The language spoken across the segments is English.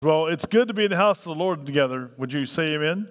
Well, it's good to be in the house of the Lord together. Would you say amen?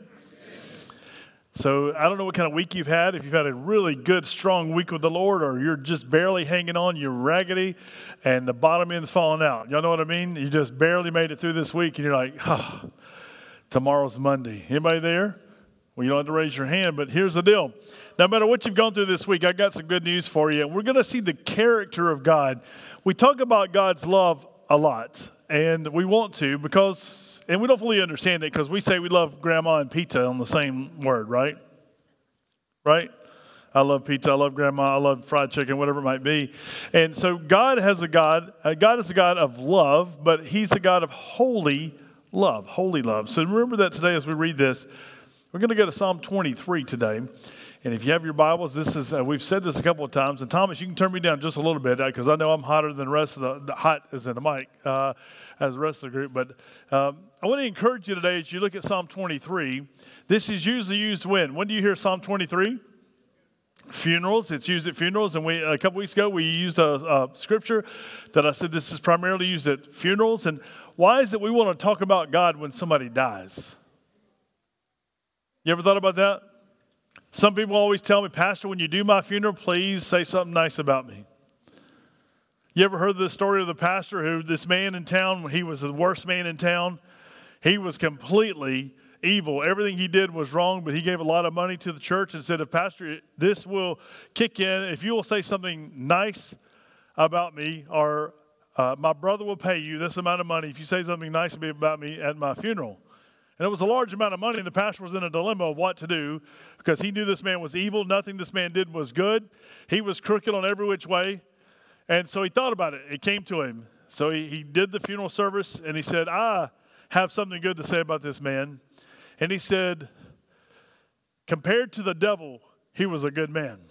So I don't know what kind of week you've had. If you've had a really good, strong week with the Lord, or you're just barely hanging on, you're raggedy, and the bottom end's falling out. Y'all know what I mean? You just barely made it through this week, and you're like, tomorrow's Monday. Anybody there? Well, you don't have to raise your hand, but here's the deal. No matter what you've gone through this week, I got some good news for you. We're going to see the character of God. We talk about God's love a lot. And we want to and we don't fully understand it because we say we love grandma and pizza on the same word, right? Right? I love pizza, I love grandma, I love fried chicken, whatever it might be. And so God is a God of love, but he's a God of holy love. So remember that today as we read this. We're going to go to Psalm 23 today. And if you have your Bibles, this is we've said this a couple of times. And Thomas, you can turn me down just a little bit because I know I'm hotter than the rest of the hot is in the mic as the rest of the group. But I want to encourage you today as you look at Psalm 23. This is usually used when? When do you hear Psalm 23? Funerals. It's used at funerals. And a couple weeks ago, we used a scripture that I said this is primarily used at funerals. And why is it we want to talk about God when somebody dies? You ever thought about that? Some people always tell me, Pastor, when you do my funeral, please say something nice about me. You ever heard the story of the pastor who, this man in town, he was the worst man in town. He was completely evil. Everything he did was wrong, but he gave a lot of money to the church and said, Pastor, this will kick in. If you will say something nice about me, or my brother will pay you this amount of money if you say something nice about me at my funeral. And it was a large amount of money, and the pastor was in a dilemma of what to do because he knew this man was evil. Nothing this man did was good. He was crooked on every which way. And so he thought about it. It came to him. So he did the funeral service, and he said, I have something good to say about this man. And he said, compared to the devil, he was a good man.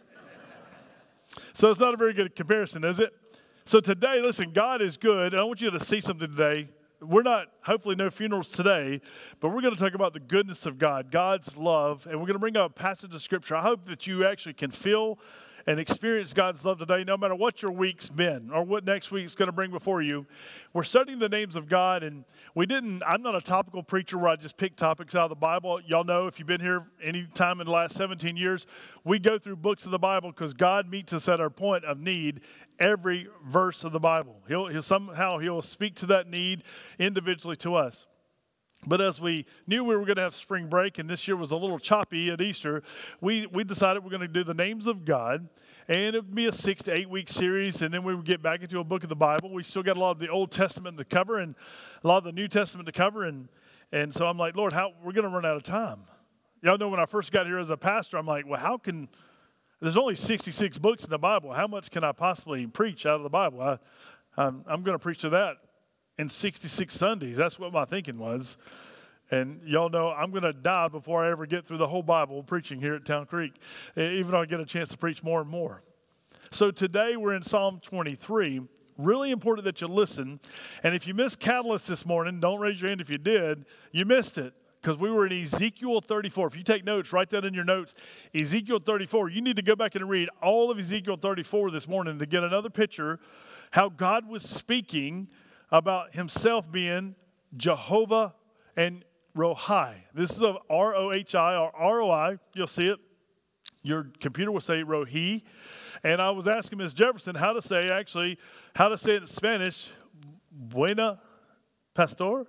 So it's not a very good comparison, is it? So today, listen, God is good. And I want you to see something today. We're not, hopefully no funerals today, but we're going to talk about the goodness of God, God's love, and we're going to bring up a passage of Scripture. I hope that you actually can feel and experience God's love today, no matter what your week's been or what next week's going to bring before you. We're studying the names of God, and I'm not a topical preacher where I just pick topics out of the Bible. Y'all know if you've been here any time in the last 17 years, we go through books of the Bible because God meets us at our point of need every verse of the Bible. He'll speak to that need individually to us. But as we knew we were going to have spring break, and this year was a little choppy at Easter, we decided we're going to do the names of God, and it would be a 6 to 8 week series, and then we would get back into a book of the Bible. We still got a lot of the Old Testament to cover and a lot of the New Testament to cover, and so I'm like, Lord, we're going to run out of time. Y'all know when I first got here as a pastor, I'm like, well, there's only 66 books in the Bible. How much can I possibly preach out of the Bible? I'm going to preach to that in 66 Sundays. That's what my thinking was. And y'all know I'm going to die before I ever get through the whole Bible preaching here at Town Creek, even though I get a chance to preach more and more. So today we're in Psalm 23. Really important that you listen. And if you missed Catalyst this morning, don't raise your hand if you did. You missed it because we were in Ezekiel 34. If you take notes, write that in your notes. Ezekiel 34. You need to go back and read all of Ezekiel 34 this morning to get another picture how God was speaking about himself being Jehovah and Rohi. This is a R-O-H-I or R-O-I. You'll see it. Your computer will say Rohi. And I was asking Ms. Jefferson how to say it in Spanish. Buena pastor.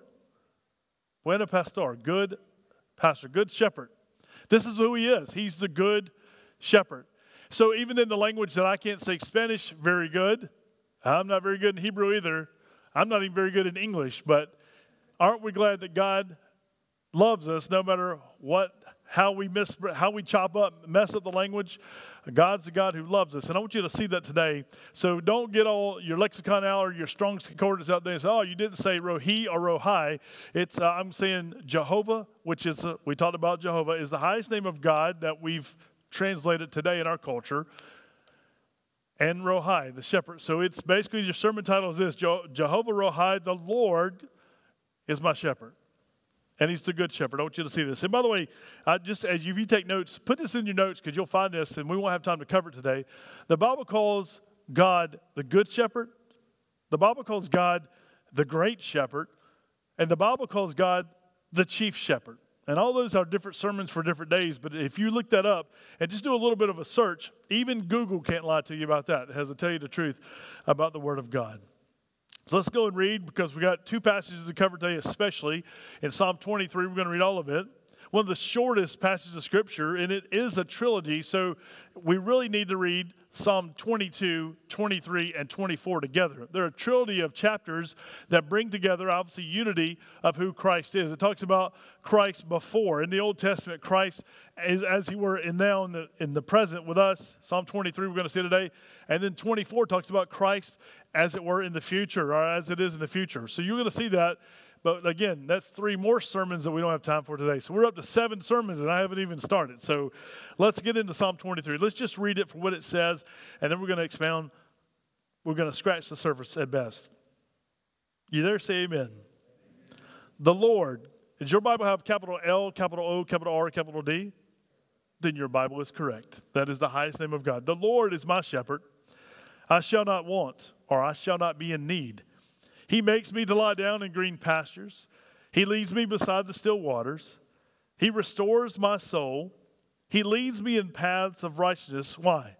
Good pastor, good shepherd. This is who he is. He's the good shepherd. So even in the language that I can't say Spanish very good, I'm not very good in Hebrew either. I'm not even very good in English, but aren't we glad that God loves us no matter how we mess up the language? God's the God who loves us, and I want you to see that today. So don't get all your lexicon out or your Strong's Concordance out there and say, oh, you didn't say Rohi or Rohi. It's I'm saying Jehovah, which is, we talked about Jehovah, is the highest name of God that we've translated today in our culture. And Rohi, the shepherd. So it's basically your sermon title is this: Jehovah Rohi, the Lord is my shepherd. And he's the good shepherd. I want you to see this. And by the way, just as you take notes, put this in your notes because you'll find this, and we won't have time to cover it today. The Bible calls God the good shepherd. The Bible calls God the great shepherd. And the Bible calls God the chief shepherd. And all those are different sermons for different days. But if you look that up and just do a little bit of a search, even Google can't lie to you about that. It has to tell you the truth about the Word of God. So let's go and read, because we got two passages to cover today, especially in Psalm 23. We're going to read all of it. One of the shortest passages of Scripture, and it is a trilogy, so we really need to read Psalm 22, 23, and 24 together. They're a trilogy of chapters that bring together, obviously, unity of who Christ is. It talks about Christ before. In the Old Testament, Christ is as he were now in the present with us. Psalm 23 we're going to see today. And then 24 talks about Christ as it were in the future, or as it is in the future. So you're going to see that. But again, that's 3 more sermons that we don't have time for today. So we're up to 7 sermons, and I haven't even started. So let's get into Psalm 23. Let's just read it for what it says, and then we're going to expound. We're going to scratch the surface at best. You there? Say amen. The Lord. Does your Bible have capital L, capital O, capital R, capital D? Then your Bible is correct. That is the highest name of God. The Lord is my shepherd. I shall not want, or I shall not be in need. He makes me to lie down in green pastures. He leads me beside the still waters. He restores my soul. He leads me in paths of righteousness. Why?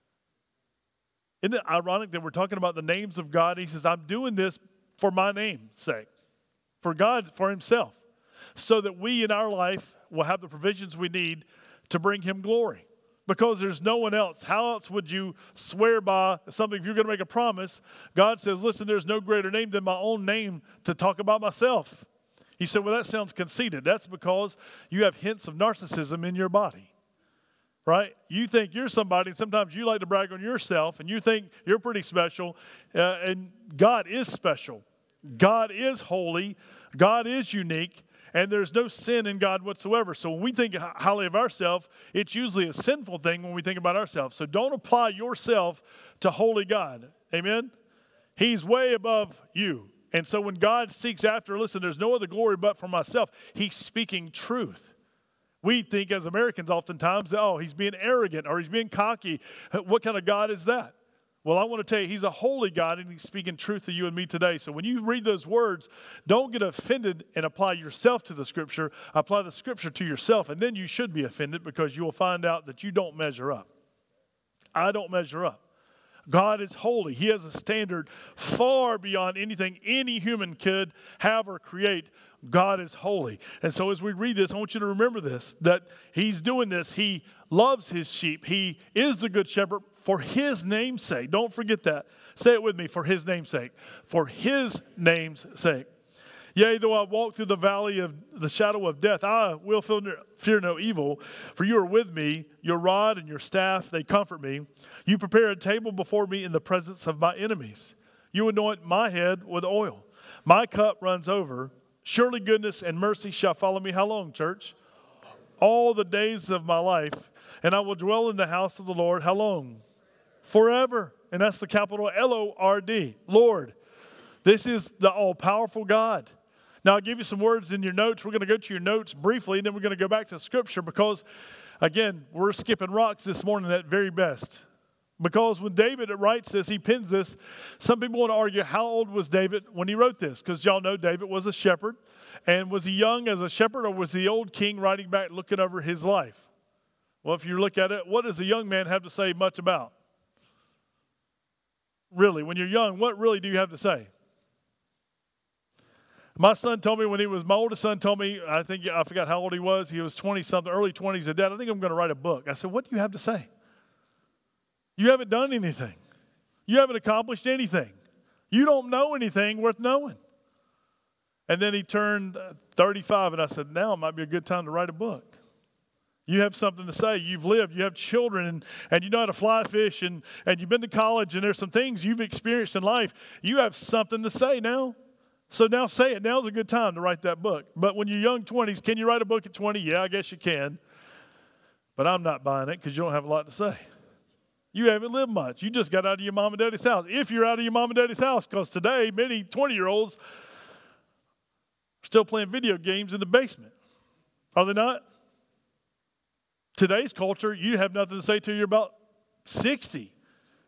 Isn't it ironic that we're talking about the names of God? He says, I'm doing this for my name's sake, for God, for himself, so that we in our life will have the provisions we need to bring him glory. Because there's no one else. How else would you swear by something if you're going to make a promise? God says, listen, there's no greater name than my own name to talk about myself. He said, well, that sounds conceited. That's because you have hints of narcissism in your body, right? You think you're somebody, and sometimes you like to brag on yourself, and you think you're pretty special, and God is special. God is holy. God is unique. And there's no sin in God whatsoever. So when we think highly of ourselves, it's usually a sinful thing when we think about ourselves. So don't apply yourself to holy God. Amen? He's way above you. And so when God seeks after, listen, there's no other glory but for myself. He's speaking truth. We think as Americans oftentimes, oh, he's being arrogant or he's being cocky. What kind of God is that? Well, I want to tell you, he's a holy God, and he's speaking truth to you and me today. So when you read those words, don't get offended and apply yourself to the Scripture. Apply the Scripture to yourself, and then you should be offended because you will find out that you don't measure up. I don't measure up. God is holy. He has a standard far beyond anything any human could have or create. God is holy. And so as we read this, I want you to remember this, that he's doing this. He loves his sheep. He is the good shepherd for his name's sake. Don't forget that. Say it with me, for his name's sake. For his name's sake. Yea, though I walk through the valley of the shadow of death, I will fear no evil, for you are with me. Your rod and your staff, they comfort me. You prepare a table before me in the presence of my enemies. You anoint my head with oil. My cup runs over. Surely goodness and mercy shall follow me. How long, church? All the days of my life. And I will dwell in the house of the Lord. How long? Forever. And that's the capital L-O-R-D. Lord. This is the all-powerful God. Now, I'll give you some words in your notes. We're going to go to your notes briefly, and then we're going to go back to Scripture because, again, we're skipping rocks this morning at very best. Because when David writes this, he pens this, some people want to argue how old was David when he wrote this? Because y'all know David was a shepherd. And was he young as a shepherd, or was the old king writing back looking over his life? Well, if you look at it, what does a young man have to say much about? Really, when you're young, what really do you have to say? My son told me my oldest son told me, I forgot how old he was. He was 20-something, early 20s. He said, Dad, I think I'm going to write a book. I said, what do you have to say? You haven't done anything. You haven't accomplished anything. You don't know anything worth knowing. And then he turned 35, and I said, now might be a good time to write a book. You have something to say. You've lived. You have children, and you know how to fly fish, and you've been to college, and there's some things you've experienced in life. You have something to say now. So now say it. Now's a good time to write that book. But when you're young 20s, can you write a book at 20? Yeah, I guess you can. But I'm not buying it because you don't have a lot to say. You haven't lived much. You just got out of your mom and daddy's house. If you're out of your mom and daddy's house, because today many 20-year-olds are still playing video games in the basement. Are they not? Today's culture, you have nothing to say till you're about 60.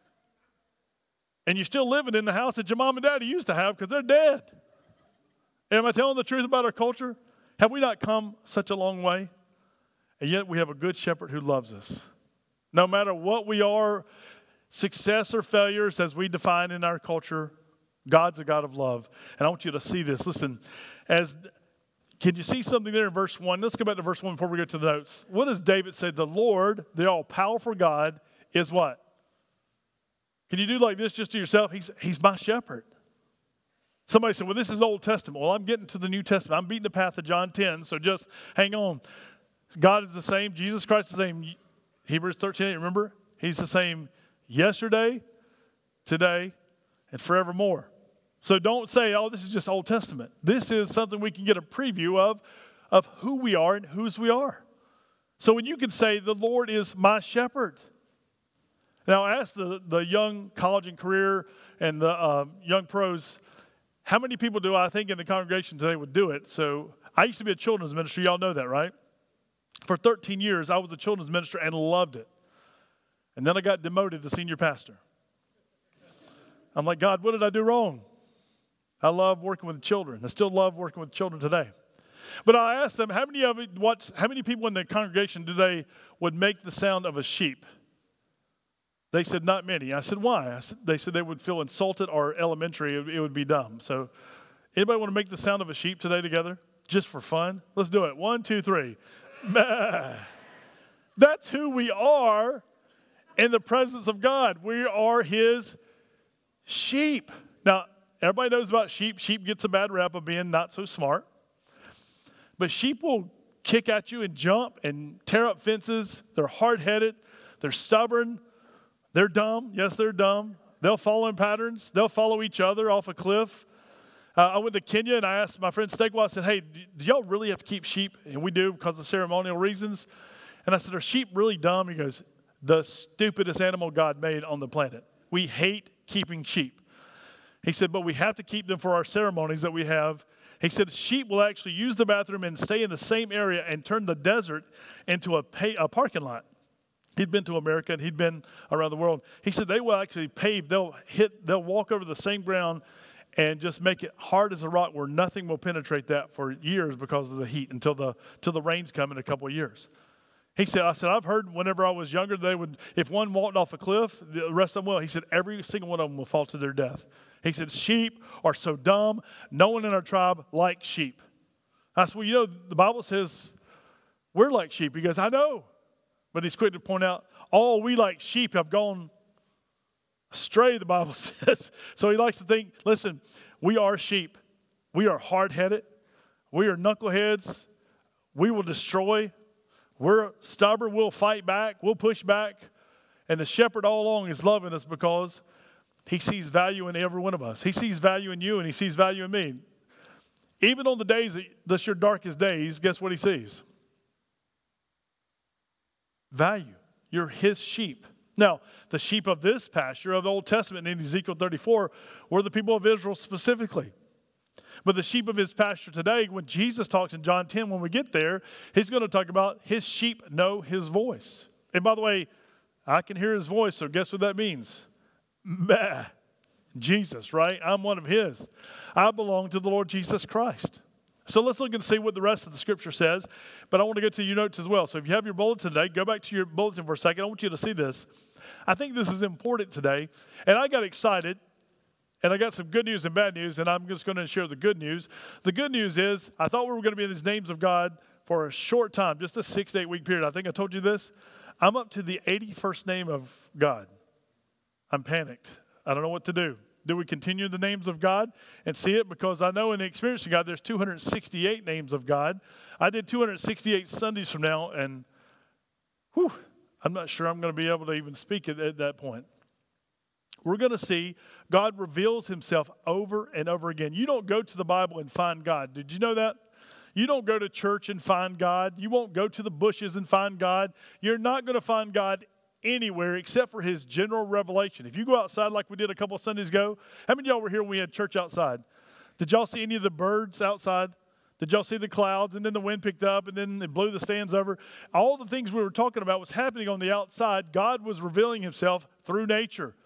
And you're still living in the house that your mom and daddy used to have because they're dead. Am I telling the truth about our culture? Have we not come such a long way? And yet we have a good shepherd who loves us. No matter what we are, success or failures as we define in our culture, God's a God of love. And I want you to see this. Listen, can you see something there in verse 1? Let's go back to verse 1 before we go to the notes. What does David say? The Lord, the all-powerful God, is what? Can you do like this just to yourself? He's my shepherd. Somebody said, well, this is Old Testament. Well, I'm getting to the New Testament. I'm beating the path of John 10, so just hang on. God is the same. Jesus Christ is the same. Hebrews 13:8, remember? He's the same yesterday, today, and forevermore. So don't say, oh, this is just Old Testament. This is something we can get a preview of who we are and whose we are. So when you can say, the Lord is my shepherd. Now, I asked the young college and career and the young pros, how many people do I think in the congregation today would do it? So I used to be a children's minister. Y'all know that, right? For 13 years, I was a children's minister and loved it. And then I got demoted to senior pastor. I'm like, God, what did I do wrong? I love working with children. I still love working with children today. But I asked them, how many people in the congregation today would make the sound of a sheep? They said, not many. I said, why? They said they would feel insulted or elementary. It would be dumb. So anybody want to make the sound of a sheep today together? Just for fun? Let's do it. 1, 2, 3. That's who we are in the presence of God. We are his sheep. Now, everybody knows about sheep. Sheep gets a bad rap of being not so smart. But sheep will kick at you and jump and tear up fences. They're hard-headed. They're stubborn. They're dumb. Yes, they're dumb. They'll follow in patterns. They'll follow each other off a cliff. I went to Kenya and I asked my friend Stegwell, I said, hey, do y'all really have to keep sheep? And we do because of ceremonial reasons. And I said, are sheep really dumb? He goes, the stupidest animal God made on the planet. We hate keeping sheep. He said, but we have to keep them for our ceremonies that we have. He said, sheep will actually use the bathroom and stay in the same area and turn the desert into a parking lot. He'd been to America and he'd been around the world. He said they will actually pave, they'll walk over the same ground and just make it hard as a rock where nothing will penetrate that for years because of the heat until the rains come in a couple of years. I said, I've heard whenever I was younger, they would, if one walked off a cliff, the rest of them will. He said, every single one of them will fall to their death. He said, sheep are so dumb. No one in our tribe likes sheep. I said, well, the Bible says we're like sheep. He goes, I know. But he's quick to point out, all we like sheep have gone astray, the Bible says. So he likes to think, listen, we are sheep. We are hard-headed. We are knuckleheads. We will destroy. We're stubborn. We'll fight back. We'll push back. And the shepherd all along is loving us because he sees value in every one of us. He sees value in you and he sees value in me. Even on the days that's your darkest days, guess what he sees? Value. You're his sheep. Now, the sheep of this pasture of the Old Testament in Ezekiel 34 were the people of Israel specifically. But the sheep of his pasture today, when Jesus talks in John 10, when we get there, he's going to talk about his sheep know his voice. And by the way, I can hear his voice, so guess what that means? Bah. Jesus, right? I'm one of his. I belong to the Lord Jesus Christ. So let's look and see what the rest of the scripture says. But I want to get to your notes as well. So if you have your bulletin today, go back to your bulletin for a second. I want you to see this. I think this is important today. And I got excited. And I got some good news and bad news. And I'm just going to share the good news. The good news is I thought we were going to be in these names of God for a short time, just a 6 to 8 week period. I think I told you this. I'm up to the 81st name of God. I'm panicked. I don't know what to do. Do we continue the names of God and see it? Because I know in the experience of God, there's 268 names of God. I did 268 Sundays from now, and I'm not sure I'm going to be able to even speak at that point. We're going to see God reveals himself over and over again. You don't go to the Bible and find God. Did you know that? You don't go to church and find God. You won't go to the bushes and find God. You're not going to find God anywhere except for his general revelation. If you go outside like we did a couple of Sundays ago, how many of y'all were here when we had church outside? Did y'all see any of the birds outside? Did y'all see the clouds? And then the wind picked up and then it blew the stands over. All the things we were talking about was happening on the outside. God was revealing himself through nature.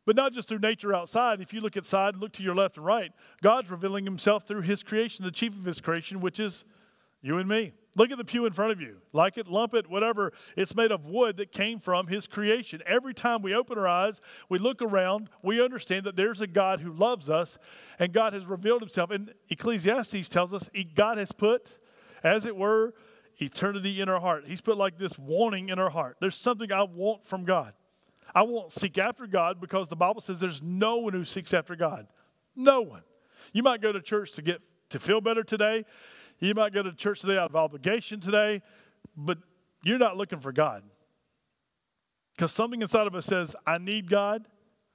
But not just through nature outside. If you look outside, look to your left and right, God's revealing himself through his creation, the chief of his creation, which is you and me. Look at the pew in front of you. Like it, lump it, whatever. It's made of wood that came from his creation. Every time we open our eyes, we look around, we understand that there's a God who loves us, and God has revealed himself. And Ecclesiastes tells us God has put, as it were, eternity in our heart. He's put like this wanting in our heart. There's something I want from God. I won't seek after God because the Bible says there's no one who seeks after God. No one. You might go to church to feel better today. You might go to church today out of obligation today, but you're not looking for God. Because something inside of us says, I need God.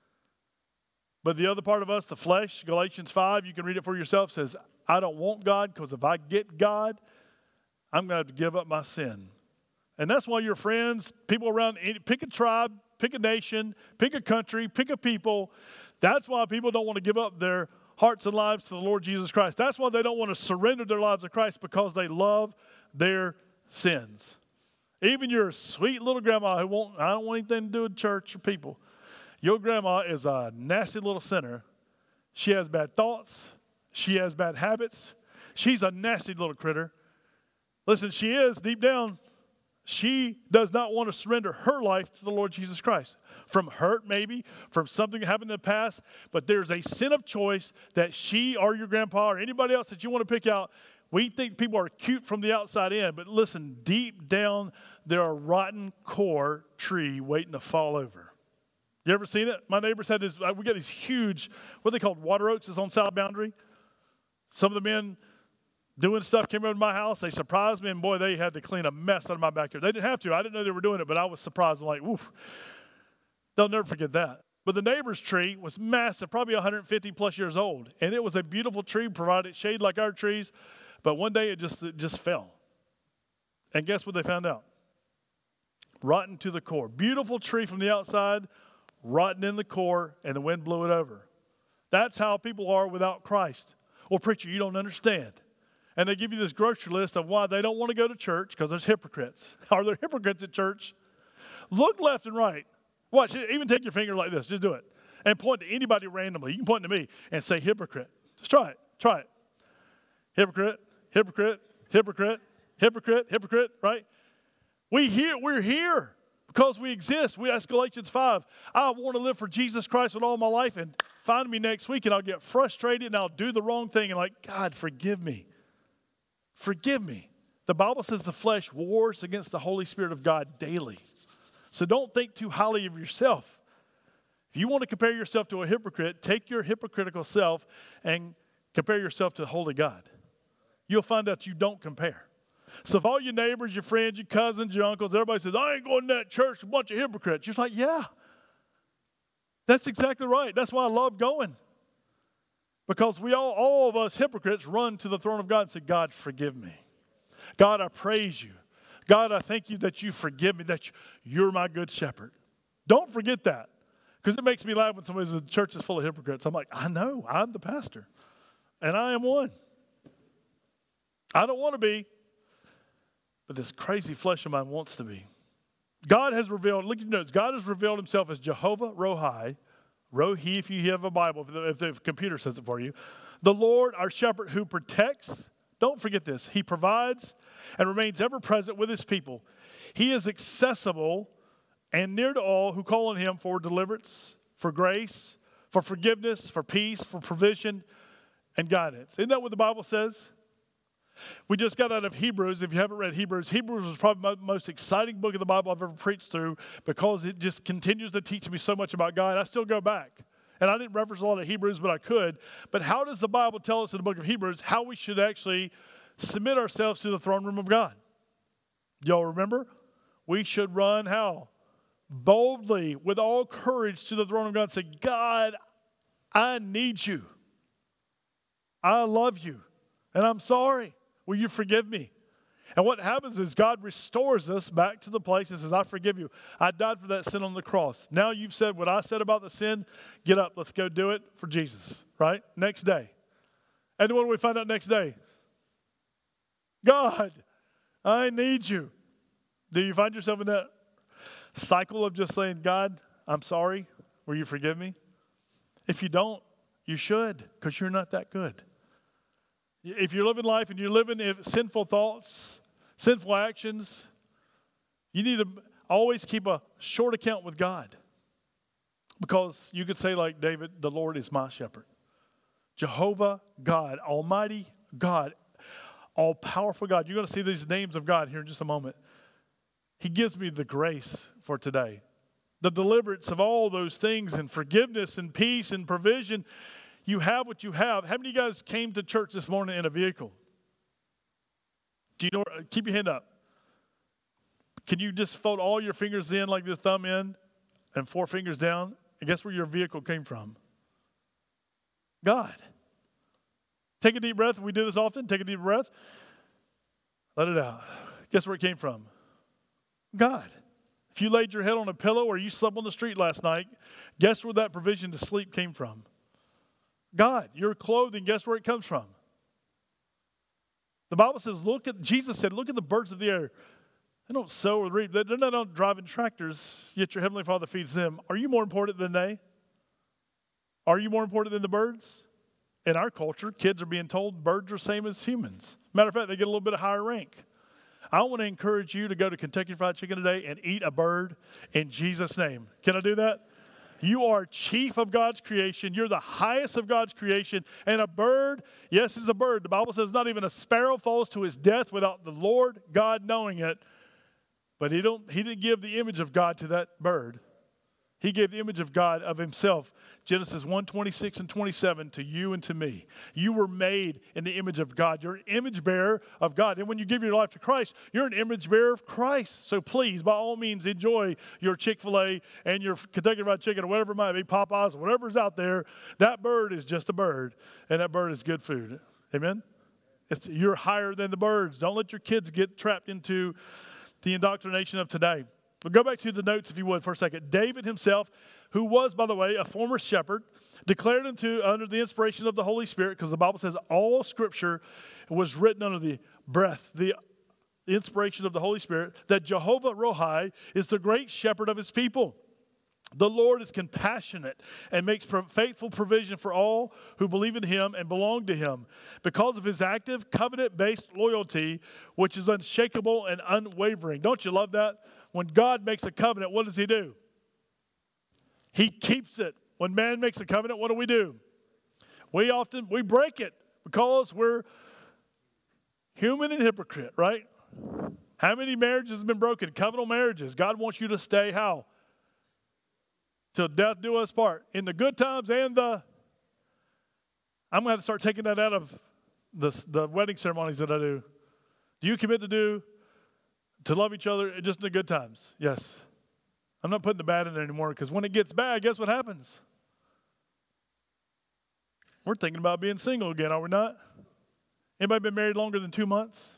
But the other part of us, the flesh, Galatians 5, you can read it for yourself, says, I don't want God because if I get God, I'm going to have to give up my sin. And that's why your friends, people around, pick a tribe, pick a nation, pick a country, pick a people. That's why people don't want to give up their hearts and lives to the Lord Jesus Christ. That's why they don't want to surrender their lives to Christ, because they love their sins. Even your sweet little grandma I don't want anything to do with church or people. Your grandma is a nasty little sinner. She has bad thoughts. She has bad habits. She's a nasty little critter. Listen, she is deep down. She does not want to surrender her life to the Lord Jesus Christ. From hurt, maybe, from something that happened in the past, but there's a sin of choice that she or your grandpa or anybody else that you want to pick out. We think people are cute from the outside in, but listen, deep down, they're a rotten core tree waiting to fall over. You ever seen it? My neighbors had this, we got these huge, what they called water oaks, is on South Boundary. Some of the men doing stuff came over to my house. They surprised me, and boy, they had to clean a mess out of my backyard. They didn't have to. I didn't know they were doing it, but I was surprised. I'm like, oof. They'll never forget that. But the neighbor's tree was massive, probably 150 plus years old. And it was a beautiful tree, provided shade like our trees. But one day it just fell. And guess what they found out? Rotten to the core. Beautiful tree from the outside, rotten in the core, and the wind blew it over. That's how people are without Christ. Well, preacher, you don't understand. And they give you this grocery list of why they don't want to go to church, because there's hypocrites. Are there hypocrites at church? Look left and right. Watch, even take your finger like this. Just do it. And point to anybody randomly. You can point to me and say hypocrite. Just try it. Try it. Hypocrite, hypocrite, hypocrite, hypocrite, hypocrite, right? We're here because we exist. That's Galatians 5. I want to live for Jesus Christ with all my life, and find me next week and I'll get frustrated and I'll do the wrong thing and like, God, forgive me. Forgive me. The Bible says the flesh wars against the Holy Spirit of God daily. So don't think too highly of yourself. If you want to compare yourself to a hypocrite, take your hypocritical self and compare yourself to holy God. You'll find out you don't compare. So if all your neighbors, your friends, your cousins, your uncles, everybody says, I ain't going to that church, a bunch of hypocrites. You're like, yeah, that's exactly right. That's why I love going. Because we all of us hypocrites run to the throne of God and say, God, forgive me. God, I praise you. God, I thank you that you forgive me, that you're my good shepherd. Don't forget that. Because it makes me laugh when somebody says the church is full of hypocrites. I'm like, I know, I'm the pastor. And I am one. I don't want to be, but this crazy flesh of mine wants to be. God has revealed, look at your notes, God has revealed himself as Jehovah Rohi. Rohi, if you have a Bible, if the computer says it for you. The Lord, our shepherd, who protects. Don't forget this. He provides and remains ever present with his people. He is accessible and near to all who call on him for deliverance, for grace, for forgiveness, for peace, for provision, and guidance. Isn't that what the Bible says? We just got out of Hebrews. If you haven't read Hebrews, Hebrews was probably the most exciting book of the Bible I've ever preached through, because it just continues to teach me so much about God. I still go back. And I didn't reference a lot of Hebrews, but I could. But how does the Bible tell us in the book of Hebrews how we should actually submit ourselves to the throne room of God? Y'all remember? We should run how? Boldly, with all courage, to the throne of God and say, God, I need you. I love you. And I'm sorry. Will you forgive me? And what happens is God restores us back to the place and says, I forgive you. I died for that sin on the cross. Now you've said what I said about the sin. Get up. Let's go do it for Jesus. Right? Next day. And then what do we find out next day? God, I need you. Do you find yourself in that cycle of just saying, God, I'm sorry. Will you forgive me? If you don't, you should, because you're not that good. If you're living life and you're living in sinful thoughts, sinful actions, you need to always keep a short account with God. Because you could say like David, the Lord is my shepherd. Jehovah God, Almighty God, all-powerful God. You're going to see these names of God here in just a moment. He gives me the grace for today. The deliverance of all those things and forgiveness and peace and provision. You have what you have. How many of you guys came to church this morning in a vehicle? Do you know? Keep your hand up. Can you just fold all your fingers in like this, thumb in and 4 fingers down? And guess where your vehicle came from? God. Take a deep breath. We do this often. Take a deep breath. Let it out. Guess where it came from? God. If you laid your head on a pillow or you slept on the street last night, guess where that provision to sleep came from? God. Your clothing, guess where it comes from? The Bible says, Jesus said, look at the birds of the air. They don't sow or reap. They're not out driving tractors, yet your heavenly Father feeds them. Are you more important than they? Are you more important than the birds? In our culture, kids are being told birds are the same as humans. Matter of fact, they get a little bit of higher rank. I want to encourage you to go to Kentucky Fried Chicken today and eat a bird in Jesus' name. Can I do that? You are chief of God's creation. You're the highest of God's creation. And a bird, yes, is a bird. The Bible says not even a sparrow falls to his death without the Lord God knowing it. But he didn't give the image of God to that bird. He gave the image of God of himself. Genesis 1:26 and 27 to you and to me. You were made in the image of God. You're an image bearer of God. And when you give your life to Christ, you're an image bearer of Christ. So please, by all means, enjoy your Chick-fil-A and your Kentucky Fried Chicken or whatever it might be, Popeyes, whatever's out there. That bird is just a bird, and that bird is good food. Amen? You're higher than the birds. Don't let your kids get trapped into the indoctrination of today. But go back to the notes, if you would, for a second. David himself, who was, by the way, a former shepherd, declared under the inspiration of the Holy Spirit, because the Bible says all Scripture was written under the breath, the inspiration of the Holy Spirit, that Jehovah Rohi is the great shepherd of his people. The Lord is compassionate and makes faithful provision for all who believe in him and belong to him because of his active covenant-based loyalty, which is unshakable and unwavering. Don't you love that? When God makes a covenant, what does he do? He keeps it. When man makes a covenant, what do? We break it because we're human and hypocrite, right? How many marriages have been broken? Covenantal marriages. God wants you to stay how? Till death do us part. In the good times and I'm going to have to start taking that out of the wedding ceremonies that I do. Do you commit to love each other just in the good times? Yes. I'm not putting the bad in there anymore because when it gets bad, guess what happens? We're thinking about being single again, are we not? Anybody been married longer than 2 months?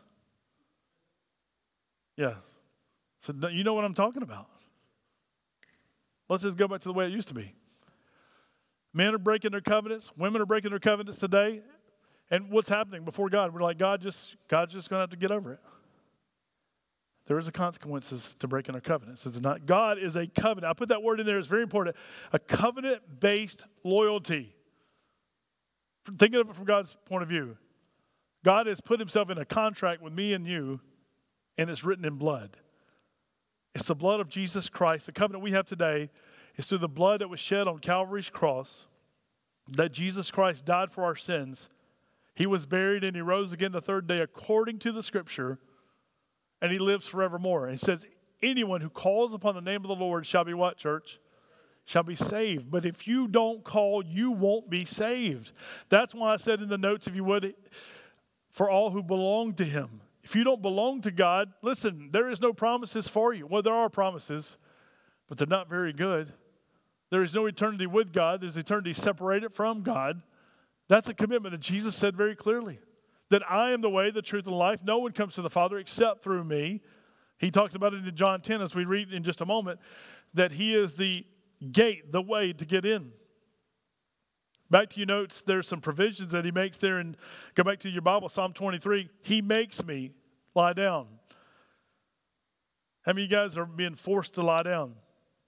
Yeah. So you know what I'm talking about. Let's just go back to the way it used to be. Men are breaking their covenants. Women are breaking their covenants today. And what's happening before God? We're like, God's just going to have to get over it. There is a consequences to breaking our covenants. It's not. God is a covenant. I put that word in there. It's very important. A covenant-based loyalty. Think of it from God's point of view. God has put himself in a contract with me and you, and it's written in blood. It's the blood of Jesus Christ. The covenant we have today is through the blood that was shed on Calvary's cross, that Jesus Christ died for our sins. He was buried and he rose again the third day according to the Scripture, and he lives forevermore. And it says, anyone who calls upon the name of the Lord shall be what, church? Shall be saved. But if you don't call, you won't be saved. That's why I said in the notes, if you would, for all who belong to him. If you don't belong to God, listen, there is no promises for you. Well, there are promises, but they're not very good. There is no eternity with God. There's eternity separated from God. That's a commitment that Jesus said very clearly, that I am the way, the truth, and the life. No one comes to the Father except through me. He talks about it in John 10, as we read in just a moment, that he is the gate, the way to get in. Back to your notes, there's some provisions that he makes there, and go back to your Bible, Psalm 23. He makes me lie down. How many of you guys are being forced to lie down?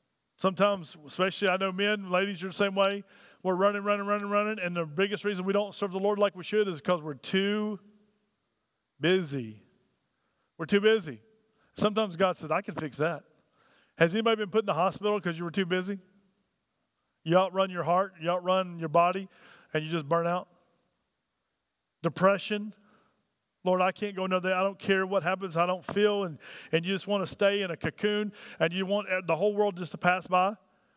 Sometimes, especially I know men, ladies, you're the same way. We're running, and the biggest reason we don't serve the Lord like we should is because we're too busy. We're too busy. Sometimes God says, I can fix that. Has anybody been put in the hospital because you were too busy? You outrun your heart, you outrun your body, and you just burn out? Depression. Lord, I can't go another day. I don't care what happens. I don't feel. And you just want to stay in a cocoon and you want the whole world just to pass by.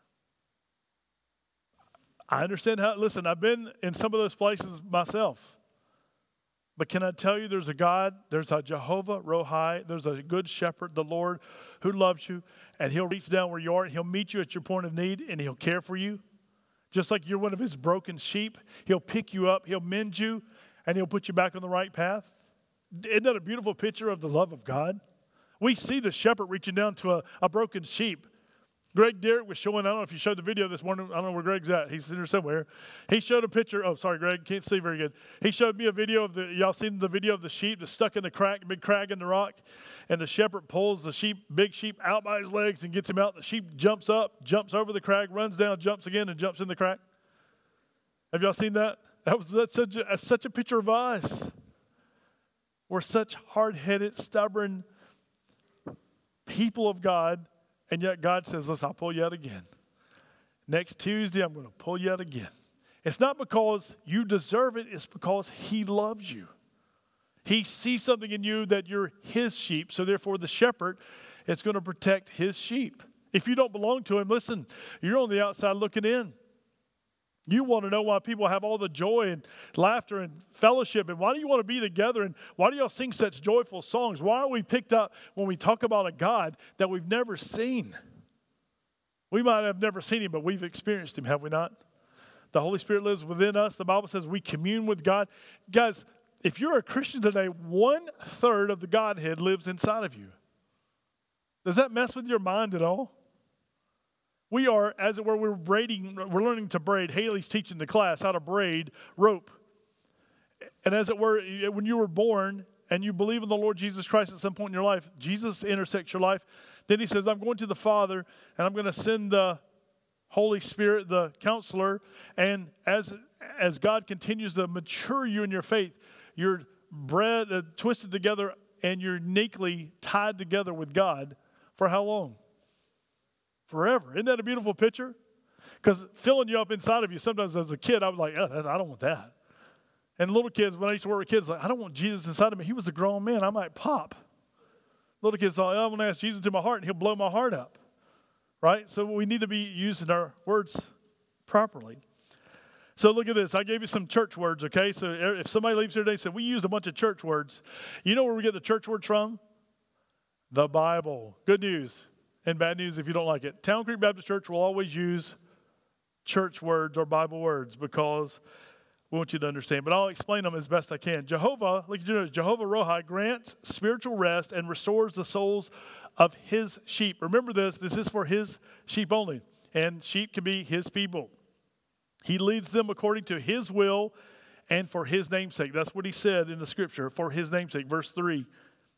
I understand how, listen, I've been in some of those places myself. But can I tell you there's a God, there's a Jehovah Rohi, there's a good shepherd, the Lord, who loves you. And he'll reach down where you are and he'll meet you at your point of need and he'll care for you. Just like you're one of his broken sheep, he'll pick you up, he'll mend you, and he'll put you back on the right path. Isn't that a beautiful picture of the love of God? We see the shepherd reaching down to a broken sheep. Greg Derrick was showing, I don't know if you showed the video this morning. I don't know where Greg's at. He's in there somewhere. He showed a picture. Oh, sorry, Greg. Can't see very good. He showed me a video of y'all seen the video of the sheep that's stuck in the crack, big crag in the rock. And the shepherd pulls the big sheep out by his legs and gets him out. The sheep jumps up, jumps over the crag, runs down, jumps again, and jumps in the crack. Have y'all seen that? That's such a picture of us. We're such hard-headed, stubborn people of God, and yet God says, listen, I'll pull you out again. Next Tuesday, I'm going to pull you out again. It's not because you deserve it. It's because he loves you. He sees something in you that you're his sheep, so therefore the shepherd is going to protect his sheep. If you don't belong to him, listen, you're on the outside looking in. You want to know why people have all the joy and laughter and fellowship, and why do you want to be together, and why do y'all sing such joyful songs? Why are we picked up when we talk about a God that we've never seen? We might have never seen him, but we've experienced him, have we not? The Holy Spirit lives within us. The Bible says we commune with God. Guys, if you're a Christian today, 1/3 of the Godhead lives inside of you. Does that mess with your mind at all? We are, as it were, we're learning to braid. Haley's teaching the class how to braid rope. And as it were, when you were born and you believe in the Lord Jesus Christ at some point in your life, Jesus intersects your life. Then he says, I'm going to the Father, and I'm going to send the Holy Spirit, the counselor. And as God continues to mature you in your faith, you're twisted together, and you're uniquely tied together with God for how long? Forever. Isn't that a beautiful picture? Because filling you up inside of you, sometimes as a kid, I was like, oh, I don't want that. And little kids, when I used to work with kids, like, I don't want Jesus inside of me. He was a grown man. I might pop. Little kids thought, I'm going to ask Jesus into my heart, and he'll blow my heart up. Right? So we need to be using our words properly. So look at this. I gave you some church words, okay? So if somebody leaves here today and says, we used a bunch of church words, you know where we get the church words from? The Bible. Good news. And bad news if you don't like it. Town Creek Baptist Church will always use church words or Bible words because we want you to understand. But I'll explain them as best I can. Jehovah, look at you, Jehovah Rohi grants spiritual rest and restores the souls of his sheep. Remember this is for his sheep only. And sheep can be his people. He leads them according to his will and for his namesake. That's what he said in the scripture, for his namesake. Verse 3.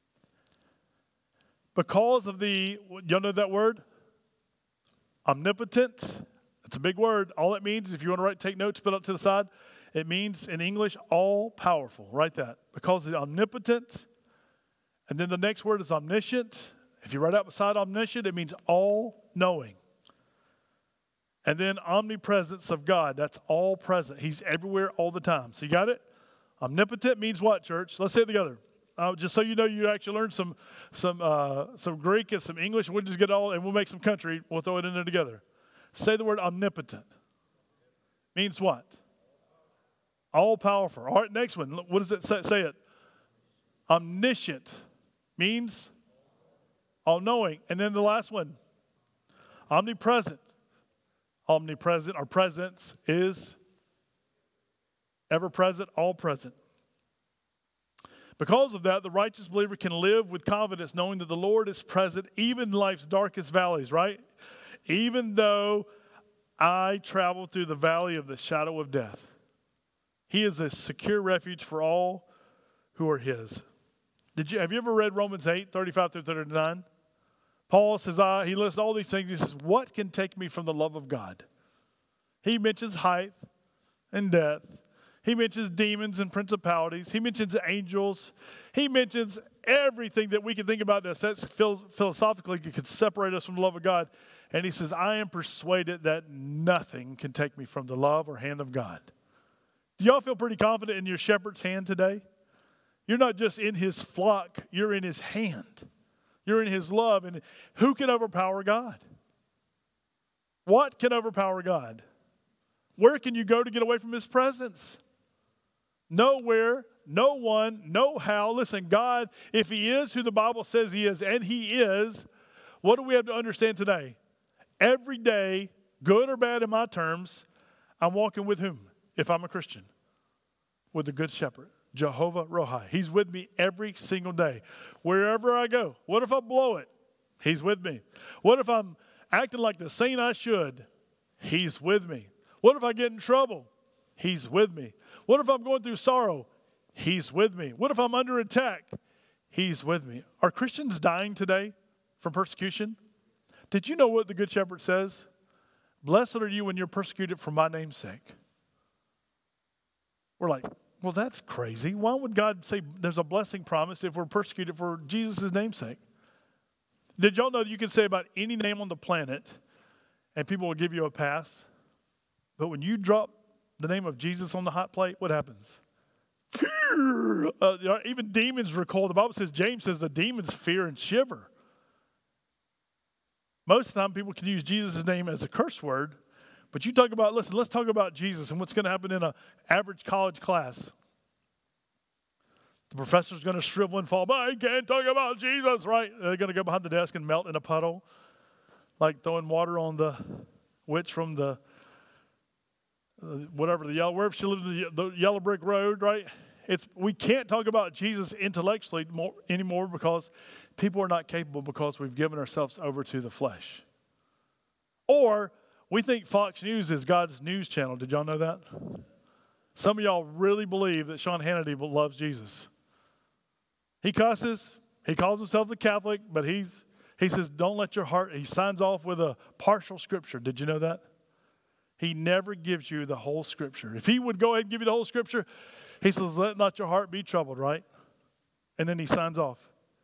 Because of y'all know that word? Omnipotent. It's a big word. All it means, if you want to take notes, put it up to the side. It means in English, all powerful. Write that. Because of the omnipotent. And then the next word is omniscient. If you write out beside omniscient, it means all knowing. And then omnipresence of God. That's all present. He's everywhere all the time. So you got it? Omnipotent means what, church? Let's say it together. Just so you know, you actually learned some Greek and some English. We'll just get it all, and we'll make some country. We'll throw it in there together. Say the word omnipotent. Means what? All powerful. All right, next one. What does it say? Say it. Omniscient means all knowing. And then the last one. Omnipresent. Omnipresent, or presence, is ever present, all present. Because of that, the righteous believer can live with confidence knowing that the Lord is present even in life's darkest valleys, right? Even though I travel through the valley of the shadow of death, he is a secure refuge for all who are his. Have you ever read Romans 8, 35 through 39? Paul says, he lists all these things. He says, what can take me from the love of God? He mentions height and depth. He mentions demons and principalities. He mentions angels. He mentions everything that we can think about that philosophically could separate us from the love of God. And he says, I am persuaded that nothing can take me from the love or hand of God. Do y'all feel pretty confident in your shepherd's hand today? You're not just in his flock, you're in his hand. You're in his love. And who can overpower God? What can overpower God? Where can you go to get away from his presence? Nowhere, no one, no how. Listen, God, if he is who the Bible says he is, and he is, what do we have to understand today? Every day, good or bad in my terms, I'm walking with whom? If I'm a Christian, with the Good Shepherd, Jehovah Rohi. He's with me every single day. Wherever I go. What if I blow it? He's with me. What if I'm acting like the saint I should? He's with me. What if I get in trouble? He's with me. What if I'm going through sorrow? He's with me. What if I'm under attack? He's with me. Are Christians dying today from persecution? Did you know what the Good Shepherd says? Blessed are you when you're persecuted for my name's sake. We're like, well, that's crazy. Why would God say there's a blessing promise if we're persecuted for Jesus' name's sake? Did y'all know that you can say about any name on the planet and people will give you a pass? But when you drop the name of Jesus on the hot plate, what happens? Even demons recoil. The Bible says, James says the demons fear and shiver. Most of the time people can use Jesus' name as a curse word. But you talk about, listen, let's talk about Jesus and what's going to happen in an average college class. The professor's going to shrivel and fall, but I can't talk about Jesus, right? They're going to go behind the desk and melt in a puddle, like throwing water on the witch from the, wherever she lived in the yellow brick road, right? We can't talk about Jesus intellectually anymore because people are not capable because we've given ourselves over to the flesh. Or we think Fox News is God's news channel. Did y'all know that? Some of y'all really believe that Sean Hannity loves Jesus. He cusses. He calls himself a Catholic, but he says, don't let your heart, he signs off with a partial scripture. Did you know that? He never gives you the whole scripture. If he would go ahead and give you the whole scripture, he says, let not your heart be troubled, right? And then he signs off.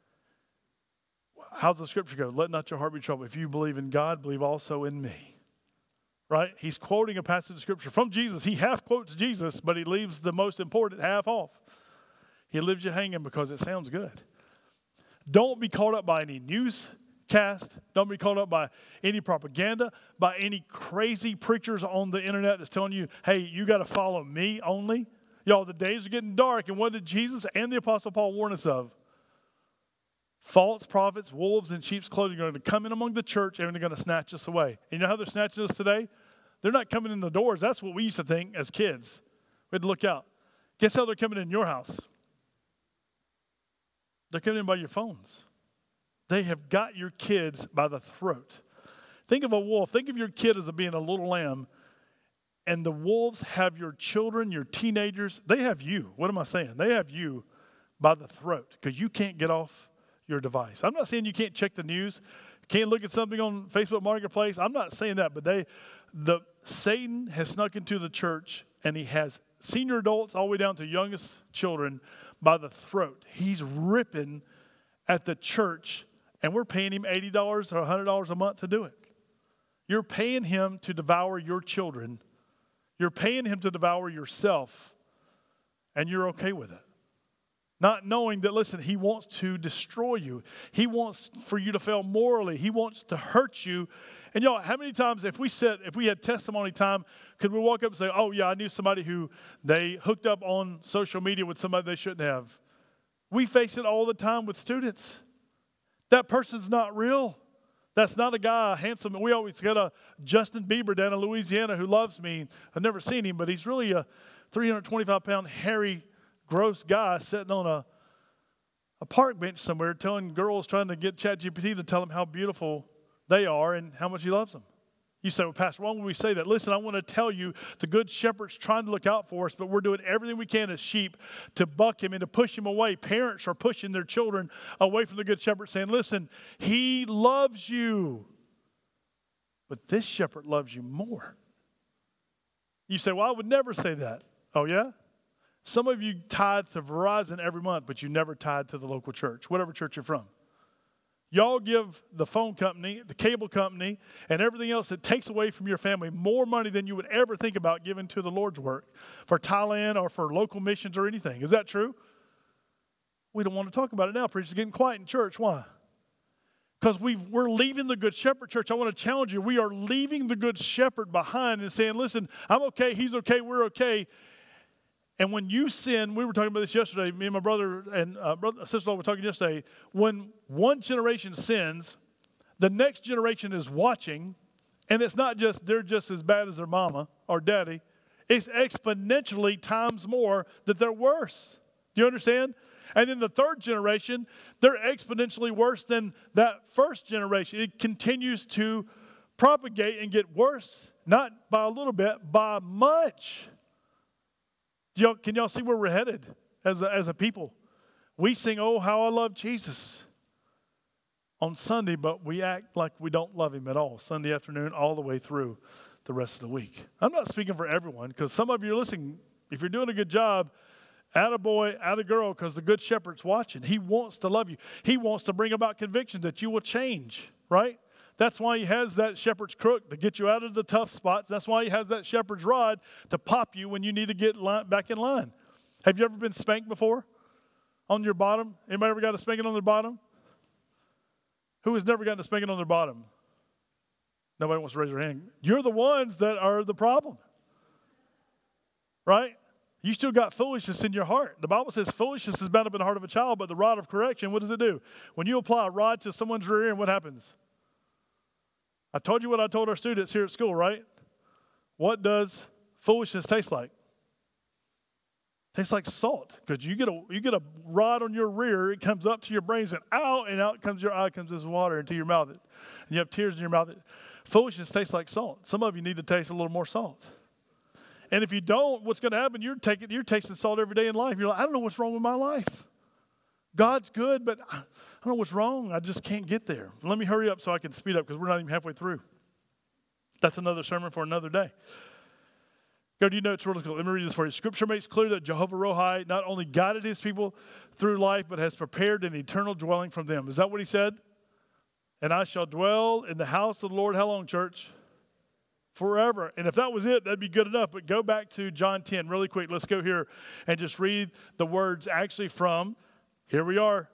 How's the scripture go? Let not your heart be troubled. If you believe in God, believe also in me. Right? He's quoting a passage of scripture from Jesus. He half quotes Jesus, but he leaves the most important half off. He leaves you hanging because it sounds good. Don't be caught up by any newscast. Don't be caught up by any propaganda, by any crazy preachers on the internet that's telling you, hey, you got to follow me only. Y'all, the days are getting dark, and what did Jesus and the Apostle Paul warn us of? False prophets, wolves in sheep's clothing are going to come in among the church and they're going to snatch us away. And you know how they're snatching us today? They're not coming in the doors. That's what we used to think as kids. We had to look out. Guess how they're coming in your house? They're coming in by your phones. They have got your kids by the throat. Think of a wolf. Think of your kid as being a little lamb. And the wolves have your children, your teenagers. They have you. What am I saying? They have you by the throat because you can't get off your device. I'm not saying you can't check the news, can't look at something on Facebook Marketplace. I'm not saying that, but Satan has snuck into the church and he has senior adults all the way down to youngest children by the throat. He's ripping at the church and we're paying him $80 or $100 a month to do it. You're paying him to devour your children. You're paying him to devour yourself and you're okay with it. Not knowing that, listen, he wants to destroy you. He wants for you to fail morally. He wants to hurt you. And y'all, how many times if we had testimony time, could we walk up and say, oh yeah, I knew somebody who they hooked up on social media with somebody they shouldn't have. We face it all the time with students. That person's not real. That's not a guy, handsome. We always got a Justin Bieber down in Louisiana who loves me. I've never seen him, but he's really a 325-pound, hairy, gross guy sitting on a park bench somewhere telling girls trying to get ChatGPT to tell them how beautiful they are and how much he loves them. You say, well, Pastor, why would we say that? Listen, I want to tell you the good shepherd's trying to look out for us, but we're doing everything we can as sheep to buck him and to push him away. Parents are pushing their children away from the good shepherd, saying, listen, he loves you, but this shepherd loves you more. You say, well, I would never say that. Oh, yeah? Some of you tithe to Verizon every month, but you never tithe to the local church, whatever church you're from. Y'all give the phone company, the cable company, and everything else that takes away from your family more money than you would ever think about giving to the Lord's work for Thailand or for local missions or anything. Is that true? We don't want to talk about it now. Preachers getting quiet in church. Why? Because we're leaving the Good Shepherd, church. I want to challenge you. We are leaving the Good Shepherd behind and saying, listen, I'm okay, he's okay, we're okay. And when you sin, we were talking about this yesterday, me and my brother and sister-in-law were talking yesterday, when one generation sins, the next generation is watching, and it's not just they're just as bad as their mama or daddy. It's exponentially times more that they're worse. Do you understand? And then the third generation, they're exponentially worse than that first generation. It continues to propagate and get worse, not by a little bit, by much. Can y'all see where we're headed as a people? We sing, oh, how I love Jesus on Sunday, but we act like we don't love him at all, Sunday afternoon all the way through the rest of the week. I'm not speaking for everyone, because some of you are listening. If you're doing a good job, attaboy, attagirl, because the good shepherd's watching. He wants to love you. He wants to bring about conviction that you will change, right? That's why he has that shepherd's crook to get you out of the tough spots. That's why he has that shepherd's rod to pop you when you need to get back in line. Have you ever been spanked before on your bottom? Anybody ever got a spanking on their bottom? Who has never gotten a spanking on their bottom? Nobody wants to raise their hand. You're the ones that are the problem, right? You still got foolishness in your heart. The Bible says foolishness is bound up in the heart of a child, but the rod of correction, what does it do? When you apply a rod to someone's rear end, what happens? I told you what I told our students here at school, right? What does foolishness taste like? Tastes like salt, because you get a rod on your rear, it comes up to your brains and out comes your eye, comes this water into your mouth, and you have tears in your mouth. Foolishness tastes like salt. Some of you need to taste a little more salt. And if you don't, what's going to happen? You're tasting salt every day in life. You're like, I don't know what's wrong with my life. God's good, but I don't know what's wrong. I just can't get there. Let me hurry up so I can speed up, because we're not even halfway through. That's another sermon for another day. Go to your notes real quick. Let me read this for you. Scripture makes clear that Jehovah Rohi not only guided his people through life, but has prepared an eternal dwelling from them. Is that what he said? And I shall dwell in the house of the Lord. How long, church? Forever. And if that was it, that'd be good enough. But go back to John 10 really quick. Let's go here and just read the words actually from, here we are,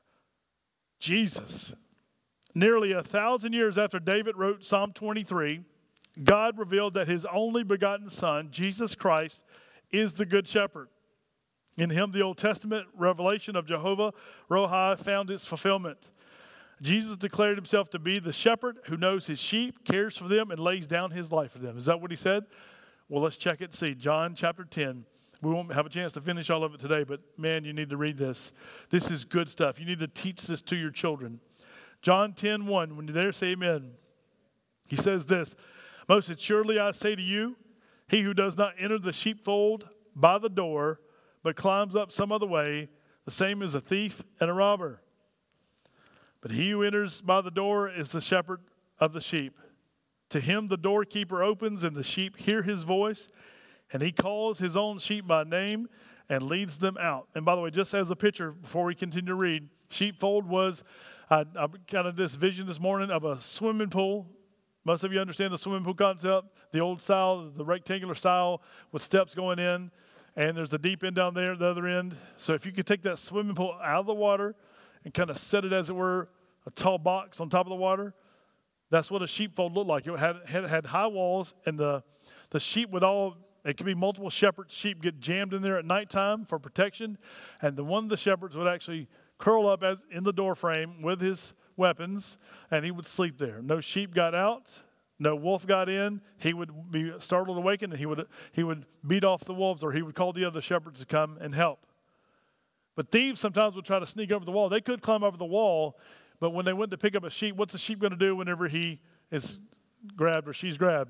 Jesus. Nearly 1,000 years after David wrote Psalm 23, God revealed that his only begotten Son, Jesus Christ, is the Good Shepherd. In him, the Old Testament revelation of Jehovah Rohi found its fulfillment. Jesus declared himself to be the shepherd who knows his sheep, cares for them, and lays down his life for them. Is that what he said? Well, let's check it and see. John chapter 10. We won't have a chance to finish all of it today, but man, you need to read this. This is good stuff. You need to teach this to your children. John 10:1, when you're there, say amen. He says this, most assuredly I say to you, he who does not enter the sheepfold by the door, but climbs up some other way, the same is a thief and a robber. But he who enters by the door is the shepherd of the sheep. To him the doorkeeper opens, and the sheep hear his voice, and he calls his own sheep by name and leads them out. And by the way, just as a picture, before we continue to read, sheepfold was I kind of this vision this morning of a swimming pool. Most of you understand the swimming pool concept, the old style, the rectangular style with steps going in, and there's a deep end down there at the other end. So if you could take that swimming pool out of the water and kind of set it, as it were, a tall box on top of the water, that's what a sheepfold looked like. It had high walls, and the sheep would all, it could be multiple shepherd sheep get jammed in there at nighttime for protection, and the one of the shepherds would actually curl up as in the door frame with his weapons, and he would sleep there. No sheep got out, no wolf got in. He would be startled, awakened, and he would beat off the wolves, or he would call the other shepherds to come and help. But thieves sometimes would try to sneak over the wall. They could climb over the wall, but when they went to pick up a sheep, what's the sheep going to do whenever he is grabbed or she's grabbed.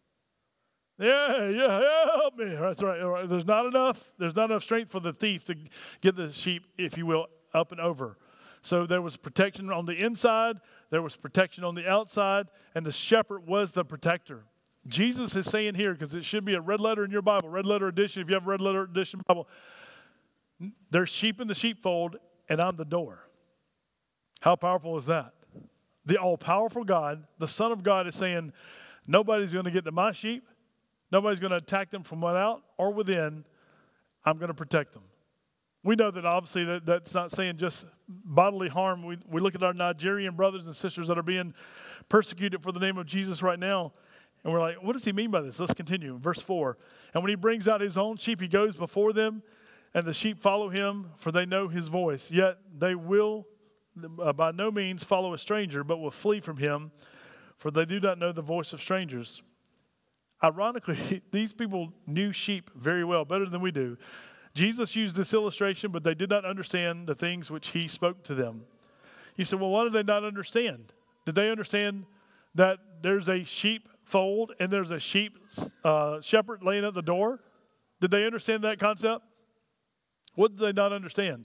Yeah, help me. That's right. There's not enough strength for the thief to get the sheep, if you will, up and over. So there was protection on the inside, there was protection on the outside, and the shepherd was the protector. Jesus is saying here, because it should be a red letter in your Bible, red letter edition, if you have a red letter edition Bible, there's sheep in the sheepfold, and I'm the door. How powerful is that? The all-powerful God, the Son of God, is saying, nobody's going to get to my sheep. Nobody's going to attack them from without or within. I'm going to protect them. We know that obviously that's not saying just bodily harm. We look at our Nigerian brothers and sisters that are being persecuted for the name of Jesus right now, and we're like, what does he mean by this? Let's continue. Verse 4, and when he brings out his own sheep, he goes before them, and the sheep follow him, for they know his voice. Yet they will by no means follow a stranger, but will flee from him, for they do not know the voice of strangers. Ironically, these people knew sheep very well, better than we do. Jesus used this illustration, but they did not understand the things which he spoke to them. You said, well, why did they not understand? Did they understand that there's a sheepfold and there's a shepherd laying at the door? Did they understand that concept? What did they not understand?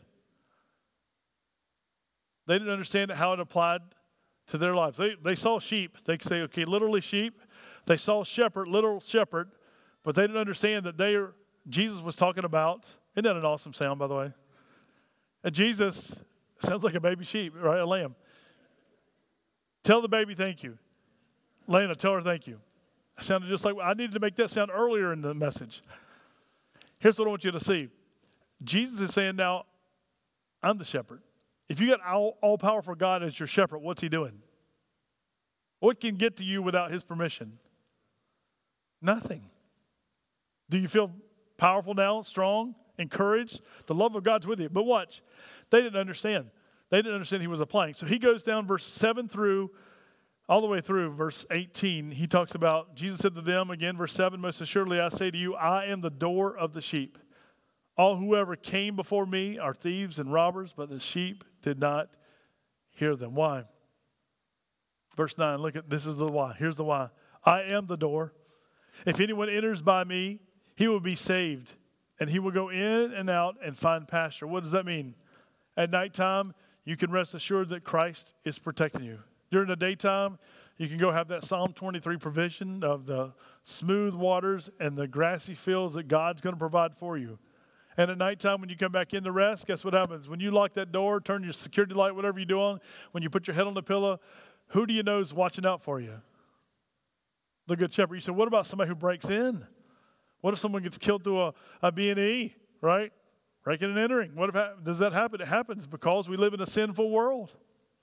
They didn't understand how it applied to their lives. They saw sheep. They could say, okay, literally sheep. They saw shepherd, literal shepherd, but they didn't understand that Jesus was talking about, isn't that an awesome sound, by the way? And Jesus sounds like a baby sheep, right? A lamb. Tell the baby thank you. Lena, tell her thank you. It sounded just like, I needed to make that sound earlier in the message. Here's what I want you to see. Jesus is saying now, I'm the shepherd. If you got all-powerful God as your shepherd, what's he doing? What can get to you without his permission? Nothing. Do you feel powerful now, strong, encouraged? The love of God's with you. But watch, they didn't understand. They didn't understand he was applying. So he goes down verse 7 through, all the way through verse 18. He talks about, Jesus said to them, again, verse 7, most assuredly I say to you, I am the door of the sheep. All whoever came before me are thieves and robbers, but the sheep did not hear them. Why? Verse 9, look at, this is the why. Here's the why. I am the door. If anyone enters by me, he will be saved, and he will go in and out and find pasture. What does that mean? At nighttime, you can rest assured that Christ is protecting you. During the daytime, you can go have that Psalm 23 provision of the smooth waters and the grassy fields that God's going to provide for you. And at nighttime, when you come back in to rest, guess what happens? When you lock that door, turn your security light, whatever you're doing, when you put your head on the pillow, who do you know is watching out for you? The good shepherd. You said, what about somebody who breaks in? What if someone gets killed through a B&E, right? Breaking and entering. Does that happen? It happens because we live in a sinful world.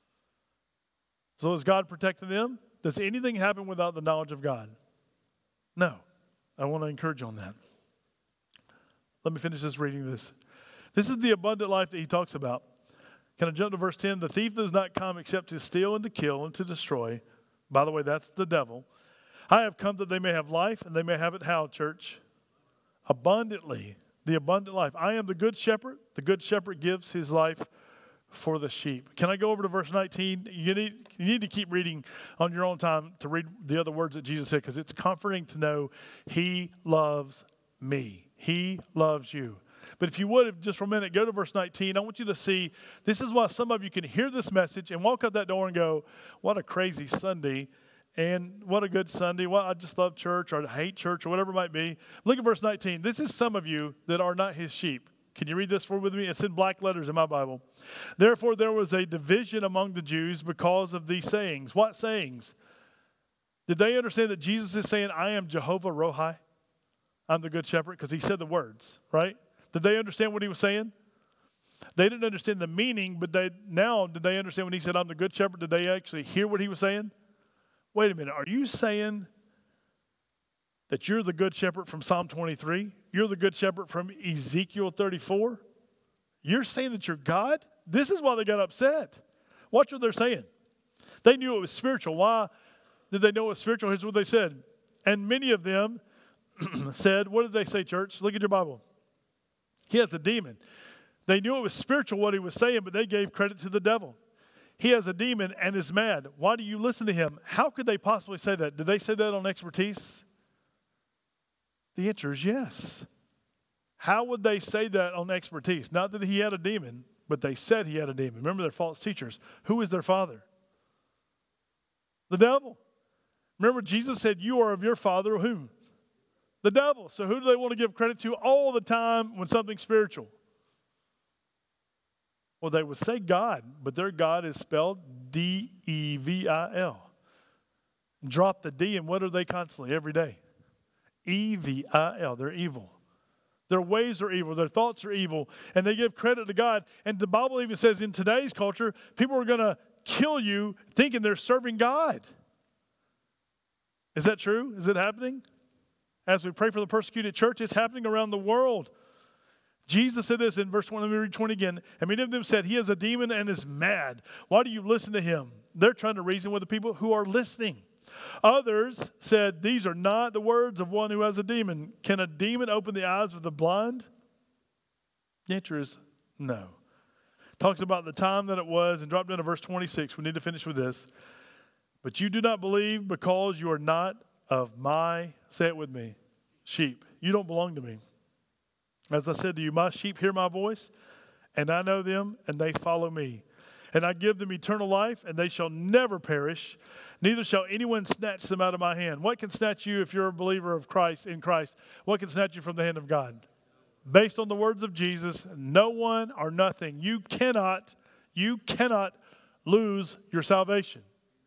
So is God protecting them? Does anything happen without the knowledge of God? No. I want to encourage you on that. Let me finish this reading this. This is the abundant life that he talks about. Can I jump to verse 10? The thief does not come except to steal and to kill and to destroy. By the way, that's the devil. I have come that they may have life, and they may have it how, church? Abundantly. The abundant life. I am the good shepherd. The good shepherd gives his life for the sheep. Can I go over to verse 19? You need to keep reading on your own time to read the other words that Jesus said, because it's comforting to know he loves me. He loves you. But if you would, just for a minute, go to verse 19. I want you to see, this is why some of you can hear this message and walk out that door and go, what a crazy Sunday. And what a good Sunday. Well, I just love church, or I hate church, or whatever it might be. Look at verse 19. This is some of you that are not his sheep. Can you read this with me? It's in black letters in my Bible. Therefore, there was a division among the Jews because of these sayings. What sayings? Did they understand that Jesus is saying, I am Jehovah Rohi? I'm the good shepherd, because he said the words, right? Did they understand what he was saying? They didn't understand the meaning, but did they understand when he said, I'm the good shepherd? Did they actually hear what he was saying? Wait a minute, are you saying that you're the good shepherd from Psalm 23? You're the good shepherd from Ezekiel 34? You're saying that you're God? This is why they got upset. Watch what they're saying. They knew it was spiritual. Why did they know it was spiritual? Here's what they said. And many of them said, what did they say, church? Look at your Bible. He has a demon. They knew it was spiritual what he was saying, but they gave credit to the devil. he has a demon and is mad. Why do you listen to him? How could they possibly say that? Did they say that on expertise? The answer is yes. How would they say that on expertise? Not that he had a demon, but they said he had a demon. Remember, they're false teachers. Who is their father? The devil. Remember, Jesus said, you are of your father, whom? The devil. So who do they want to give credit to all the time when something's spiritual? Well, they would say God, but their God is spelled D-E-V-I-L. Drop the D, and what are they constantly, every day? E-V-I-L. They're evil. Their ways are evil. Their thoughts are evil. And they give credit to God. And the Bible even says in today's culture, people are going to kill you thinking they're serving God. Is that true? Is it happening? As we pray for the persecuted church, it's happening around the world. Jesus said this in verse 1, let me read 20 again. And many of them said, he has a demon and is mad. Why do you listen to him? They're trying to reason with the people who are listening. Others said, these are not the words of one who has a demon. Can a demon open the eyes of the blind? The answer is no. Talks about the time that it was, and drop down to verse 26. We need to finish with this. But you do not believe because you are not of my, say it with me, sheep. You don't belong to me. As I said to you, my sheep hear my voice, and I know them, and they follow me. And I give them eternal life, and they shall never perish, neither shall anyone snatch them out of my hand. What can snatch you if you're a believer of Christ, in Christ? What can snatch you from the hand of God? Based on the words of Jesus, no one or nothing. You cannot lose your salvation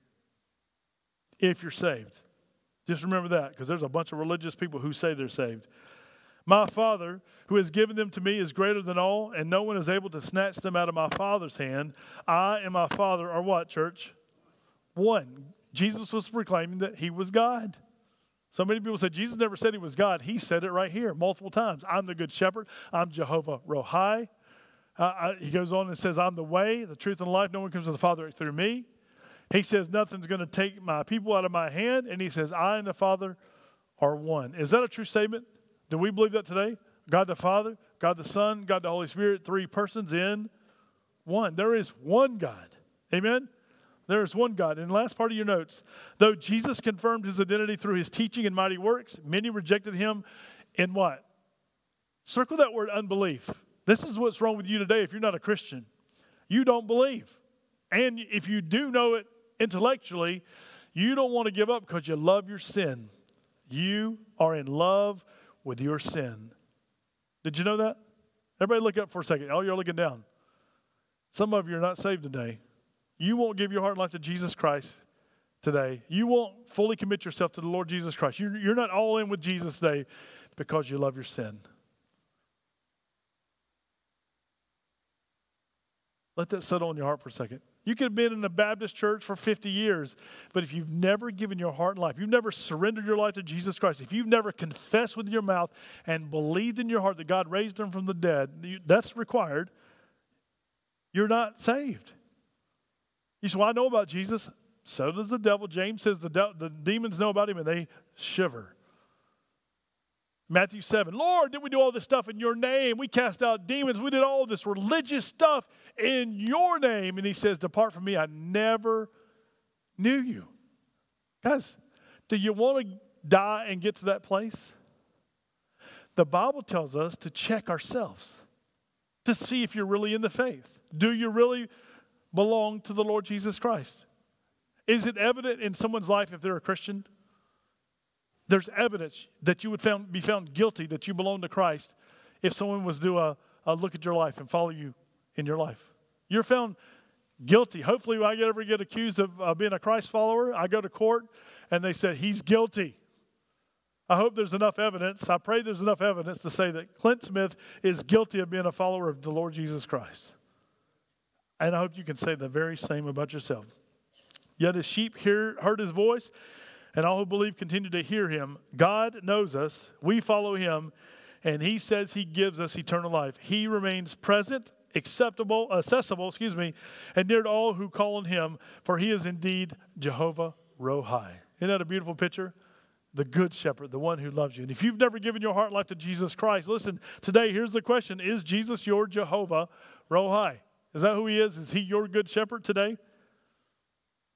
if you're saved. Just remember that, because there's a bunch of religious people who say they're saved. My Father, who has given them to me, is greater than all, and no one is able to snatch them out of my Father's hand. I and my Father are what, church? One. Jesus was proclaiming that he was God. So many people say Jesus never said he was God. He said it right here multiple times. I'm the good shepherd. I'm Jehovah Rohi. He goes on and says, I'm the way, the truth, and the life. No one comes to the Father through me. He says, nothing's going to take my people out of my hand. And he says, I and the Father are one. Is that a true statement? Do we believe that today? God the Father, God the Son, God the Holy Spirit, three persons in one. There is one God. Amen? There is one God. In the last part of your notes, though Jesus confirmed his identity through his teaching and mighty works, many rejected him in what? Circle that word, unbelief. This is what's wrong with you today if you're not a Christian. You don't believe. And if you do know it intellectually, you don't want to give up because you love your sin. You are in love with your sin. Did you know that? Everybody look up for a second. Oh, you're looking down. Some of you are not saved today. You won't give your heart and life to Jesus Christ today. You won't fully commit yourself to the Lord Jesus Christ. You're not all in with Jesus today because you love your sin. Let that settle in your heart for a second. You could have been in a Baptist church for 50 years, but if you've never given your heart and life, you've never surrendered your life to Jesus Christ, if you've never confessed with your mouth and believed in your heart that God raised him from the dead, that's required, you're not saved. You say, well, I know about Jesus. So does the devil. James says the demons know about him and they shiver. Matthew 7, Lord, did we do all this stuff in your name? We cast out demons. We did all this religious stuff in your name. And he says, depart from me. I never knew you. Guys, do you want to die and get to that place? The Bible tells us to check ourselves to see if you're really in the faith. Do you really belong to the Lord Jesus Christ? Is it evident in someone's life if they're a Christian? There's evidence that you would be found guilty that you belong to Christ if someone was to do a look at your life and follow you in your life. You're found guilty. Hopefully when I ever get accused of being a Christ follower, I go to court and they said, he's guilty. I hope there's enough evidence. I pray there's enough evidence to say that Clint Smith is guilty of being a follower of the Lord Jesus Christ. And I hope you can say the very same about yourself. Yet his sheep heard his voice, and all who believe continue to hear him. God knows us. We follow him, and he says he gives us eternal life. He remains present, accessible, and near to all who call on him, for he is indeed Jehovah Rohi. Isn't that a beautiful picture? The good shepherd, the one who loves you. And if you've never given your heart and life to Jesus Christ, listen, today here's the question. Is Jesus your Jehovah Rohi? Is that who he is? Is he your good shepherd today?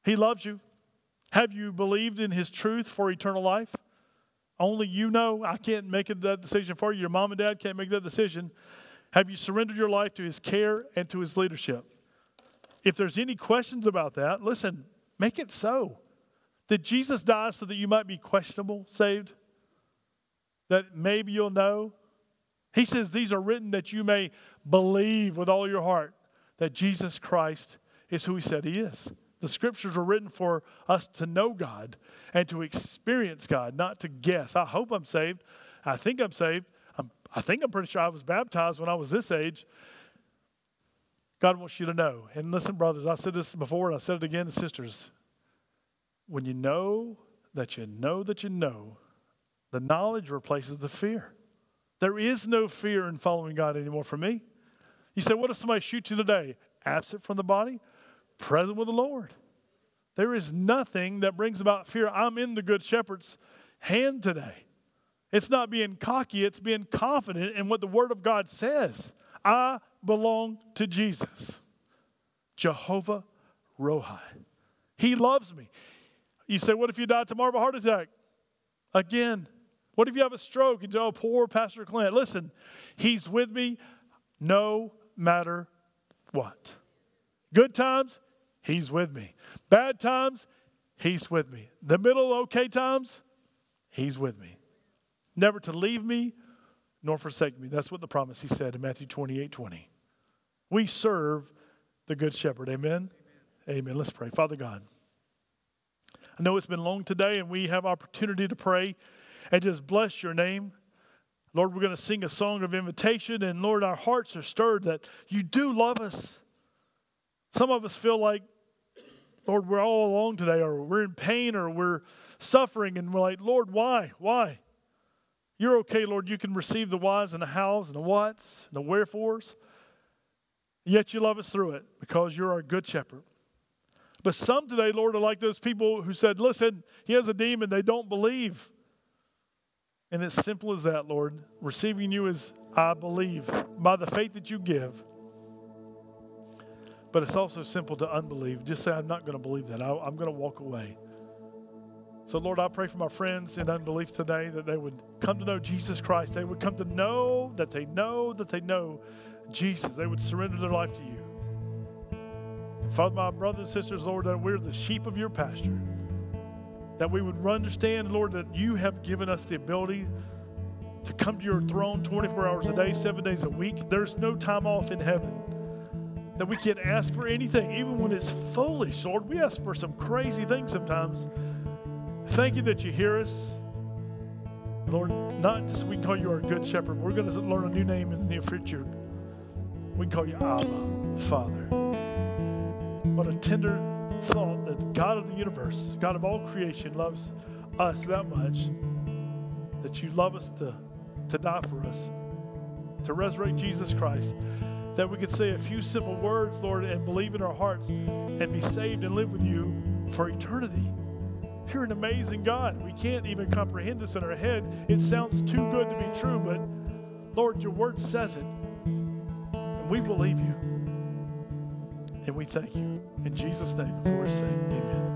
He loves you. Have you believed in his truth for eternal life? Only you know. I can't make that decision for you. Your mom and dad can't make that decision. Have you surrendered your life to his care and to his leadership? If there's any questions about that, listen, make it so. Did Jesus die so that you might be questionable, saved? That maybe you'll know? He says these are written that you may believe with all your heart that Jesus Christ is who he said he is. The scriptures are written for us to know God and to experience God, not to guess. I hope I'm saved. I think I'm saved. I think I'm pretty sure I was baptized when I was this age. God wants you to know. And listen, brothers, I said this before and I said it again to sisters. When you know that you know that you know, the knowledge replaces the fear. There is no fear in following God anymore for me. You say, what if somebody shoots you today? Absent from the body, present with the Lord. There is nothing that brings about fear. I'm in the Good Shepherd's hand today. It's not being cocky. It's being confident in what the Word of God says. I belong to Jesus. Jehovah Rohi. He loves me. You say, what if you die tomorrow of a heart attack? Again. What if you have a stroke and say, oh, poor Pastor Clint? Listen, he's with me no matter what. Good times, he's with me. Bad times, he's with me. The middle okay times, he's with me. Never to leave me nor forsake me. That's what the promise he said in Matthew 28:20. We serve the Good Shepherd. Amen? Amen. Let's pray. Father God, I know it's been long today and we have opportunity to pray and just bless your name. Lord, we're going to sing a song of invitation, and Lord, our hearts are stirred that you do love us. Some of us feel like, Lord, we're all alone today, or we're in pain, or we're suffering, and we're like, Lord, why? Why? You're okay, Lord. You can receive the whys and the hows and the whats and the wherefores. Yet you love us through it because you're our good shepherd. But some today, Lord, are like those people who said, listen, he has a demon. They don't believe. And it's simple as that, Lord. Receiving you is, I believe, by the faith that you give. But it's also simple to unbelieve. Just say, I'm not going to believe that. I'm going to walk away. So, Lord, I pray for my friends in unbelief today that they would come to know Jesus Christ. They would come to know that they know Jesus. They would surrender their life to you. And Father, my brothers and sisters, Lord, that we're the sheep of your pasture. That we would understand, Lord, that you have given us the ability to come to your throne 24 hours a day, 7 days a week. There's no time off in heaven. That we can't ask for anything, even when it's foolish, Lord. We ask for some crazy things sometimes. Thank you that you hear us. Lord, not just we can call you our good shepherd. We're going to learn a new name in the near future. We can call you Abba, Father. What a tender thought that God of the universe, God of all creation, loves us that much, that you love us to die for us, to resurrect Jesus Christ, that we could say a few simple words, Lord, and believe in our hearts and be saved and live with you for eternity. You're an amazing God. We can't even comprehend this in our head. It sounds too good to be true, but Lord, your word says it. And we believe you. And we thank you. In Jesus' name, before we say amen.